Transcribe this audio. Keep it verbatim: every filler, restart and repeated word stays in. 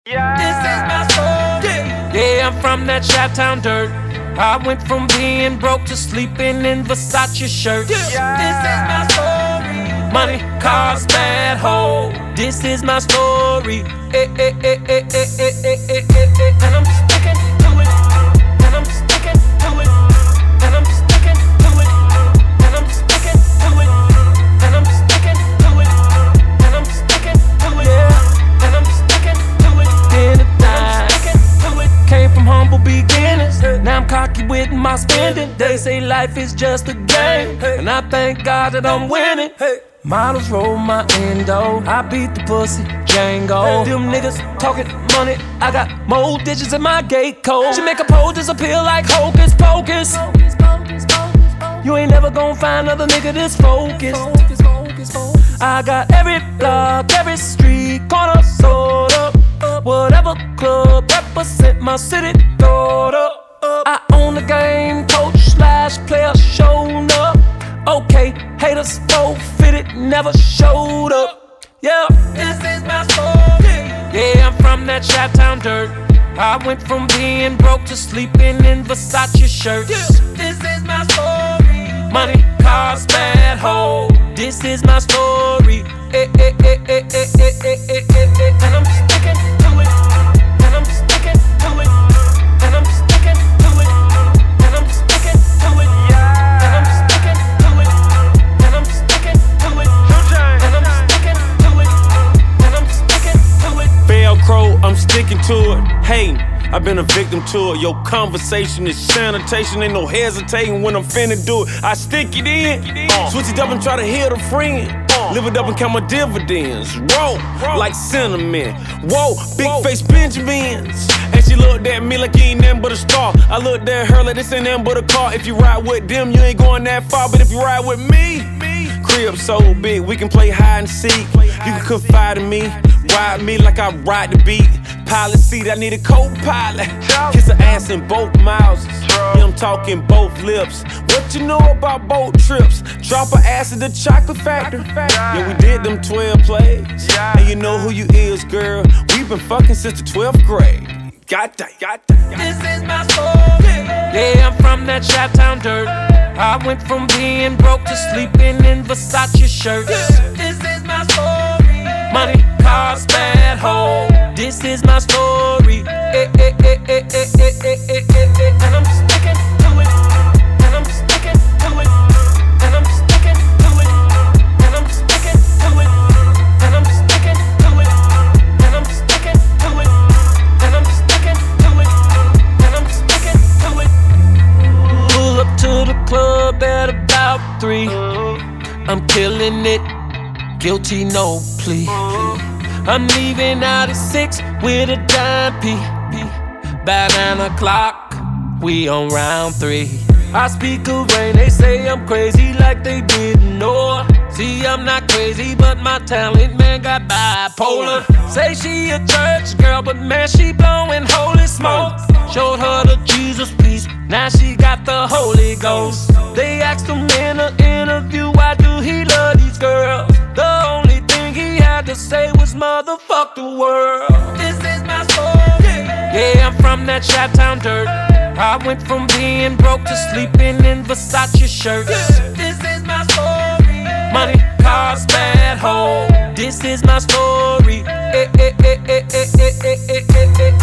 Yeah. This is my story. Yeah, I'm from that Chi-Town dirt. I went from being broke to sleeping in Versace shirts. Yeah. This is my story. Money, cars, bad hoe. This is my story. Eh, eh, eh, eh, eh, eh, eh, eh, eh, eh. And I'm sticking to it. And I'm sticking to it. And I'm sticking to it. And I'm sticking to it. And I'm sticking to it. And I'm sticking to it. Yeah. And I'm sticking to it. Then it died. Came from humble beginnings. Now I'm cocky with my spending. They say life is just a game, and I thank God that I'm winning. Models roll my endo. I beat the pussy, Django. Them niggas talking money. I got more digits in my gate code. She make a pole disappear like hocus pocus. You ain't never gonna find another nigga this focused. I got every block, every street corner sold up. Whatever club represent my city, throw it up. I own the game, coach slash player showing up. Okay, haters forfeited, never showed up. Yeah, this is my story. Yeah, I'm from that Chi-Town dirt. I went from being broke to sleeping in Versace shirts. Yeah. This is my story. Money, cars, bad hoe. This is my story. Eh, eh, eh, eh, eh, eh, eh, eh, eh, eh. And I'm sticking to it. And I'm sticking to it. And I'm sticking to it. And I'm sticking to it. Yeah. And I'm sticking to it. And I'm sticking to it. And I'm sticking to it. And I'm sticking to it. Velcro, I'm sticking to it. Hey, I've been a victim to it. Your conversation is sanitation. Ain't no hesitating when I'm finna do it. I stick it in, uh. switch it up and try to hit a friend. Uh. Live it up and count my dividends. Roll, Roll. like cinnamon. Whoa, big Whoa. face Benjamins. And she looked at me like you ain't nothing but a star. I looked at her like this ain't nothing but a car. If you ride with them, you ain't going that far. But if you ride with me, crib so big, we can play hide and seek. You can confide in me, ride me like I ride the beat. Pilot seat, I need a co-pilot. Kiss her ass in both mouths. Yeah, I'm talking both lips. What you know about boat trips? Drop her ass at the chocolate factory. Yeah, we did them twelve plays. And you know who you is, girl. We've been fucking since the twelfth grade. Got that, got that, got that. This is my story. Yeah, I'm from that Chi-Town dirt. I went from being broke to sleeping in Versace shirts. Yeah. This is my story. Money, cars, bad hoe. This is my story. Eh, eh, eh, eh, eh, eh, eh, eh, eh, eh. And I'm sticking to it. And I'm sticking to it. And I'm sticking to it. And I'm sticking to it. And I'm sticking to it. And I'm sticking to it. And I'm sticking to it. And I'm sticking to it. Pull up to the club at about three. I'm killing it. Guilty, no plea. I'm leaving out at six with a dime P. By nine o'clock, we on round three. I speak of rain, they say I'm crazy like they didn't know. See, I'm not crazy, but my talent, man, got bipolar. Say she a church girl, but man, she blowing holy smoke. Showed her the Jesus piece, now she got the Holy Ghost. They asked him in an interview, why do he love these girls? The only thing he had to say was motherfuck the world. This is my story. Yeah, I'm from that Chi-Town dirt. I went from being broke to sleeping in Versace shirts. Yeah. This is my story. Money, cars, bad hoe. This is my story. Eh, eh, eh, eh, eh, eh, eh, eh, eh.